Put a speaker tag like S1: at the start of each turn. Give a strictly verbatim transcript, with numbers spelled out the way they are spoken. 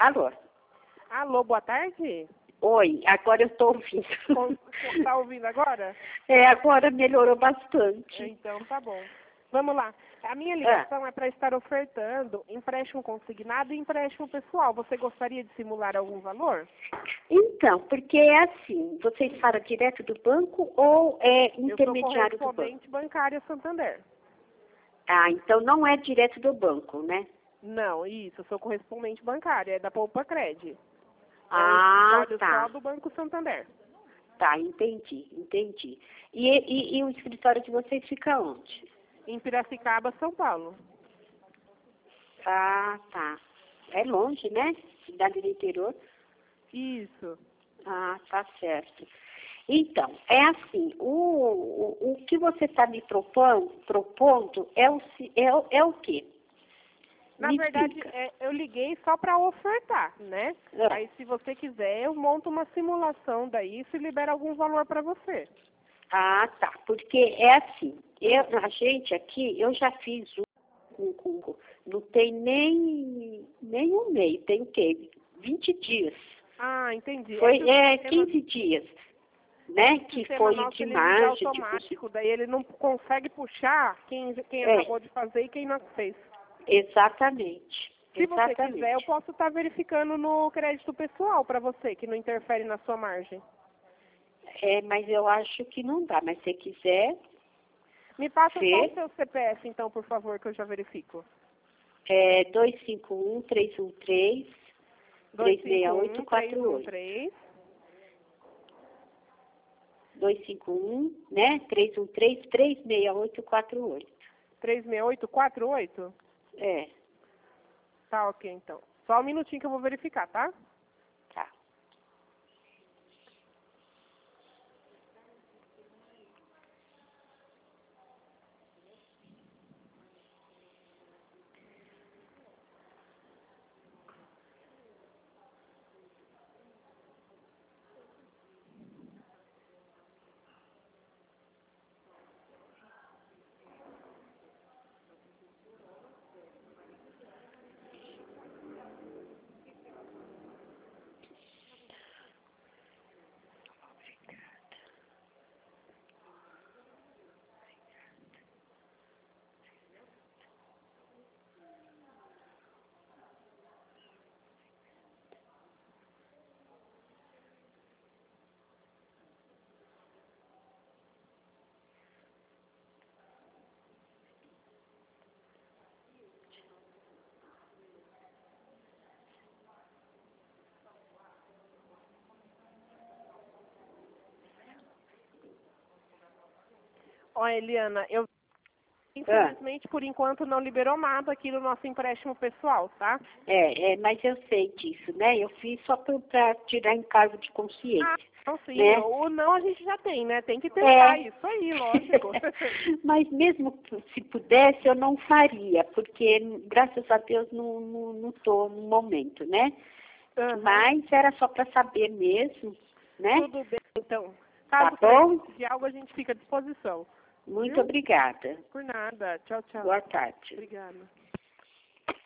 S1: Alô?
S2: Alô, boa tarde?
S1: Oi, agora eu estou ouvindo.
S2: Está ouvindo agora?
S1: É, agora melhorou bastante.
S2: Então, tá bom. Vamos lá. A minha ligação ah. é para estar ofertando empréstimo consignado e empréstimo pessoal. Você gostaria de simular algum valor?
S1: Então, porque é assim, vocês falam direto do banco ou é intermediário do banco?
S2: Eu sou correspondente bancária Santander.
S1: Ah, então não é direto do banco, né?
S2: Não, isso, eu sou correspondente bancária, é da Poupa Cred.
S1: Ah,
S2: é
S1: tá.
S2: Só do Banco Santander.
S1: Tá, entendi, entendi. E, e, e o escritório de vocês fica onde?
S2: Em Piracicaba, São Paulo.
S1: Ah, tá. É longe, né? Cidade do interior.
S2: Isso.
S1: Ah, tá certo. Então, é assim, o, o, o que você está me propondo, propondo é, o, é, o, é o quê?
S2: Na
S1: me
S2: verdade, é, eu liguei só para ofertar, né? É. Aí, se você quiser, eu monto uma simulação daí e libera algum valor para você.
S1: Ah, tá. Porque é assim, eu, a gente aqui, eu já fiz um, um, um não tem nem, nem um mês, tem o quê? vinte dias.
S2: Ah, entendi.
S1: Foi,
S2: é,
S1: é, quinze dias. Né, que foi de margem,
S2: automático, de... daí ele não consegue puxar quem, quem
S1: é.
S2: acabou de fazer e quem não fez.
S1: Exatamente.
S2: Se
S1: Exatamente.
S2: você quiser, eu posso estar verificando no crédito pessoal para você, que não interfere na sua margem.
S1: É, mas eu acho que não dá, mas se quiser...
S2: Me passa ver. Só o seu C P F, então, por favor, que eu já verifico.
S1: É dois cinco um, três um três, três seis oito quatro oito. dois cinco um, né? três um três, três seis oito quatro oito.
S2: três seis oito quatro oito?
S1: É.
S2: Tá, ok, então. Só um minutinho que eu vou verificar, tá?
S1: Tá.
S2: Ó, Eliana, eu infelizmente, ah. por enquanto, não liberou nada aqui no nosso empréstimo pessoal, tá?
S1: É, é, mas eu sei disso, né? Eu fiz só para tirar em caso de consciência.
S2: Ah, não, sim.
S1: Né?
S2: Ou não, a gente já tem, né? Tem que tentar
S1: é.
S2: isso aí, lógico.
S1: Mas mesmo se pudesse, eu não faria, porque, graças a Deus, não estou no momento, né? Uhum. Mas era só para saber mesmo, né?
S2: Tudo bem, então. Caso
S1: tá bom?
S2: de algo, a gente fica à disposição.
S1: Muito
S2: Viu?
S1: obrigada.
S2: Por nada. Tchau, tchau.
S1: Boa tarde.
S2: Obrigada.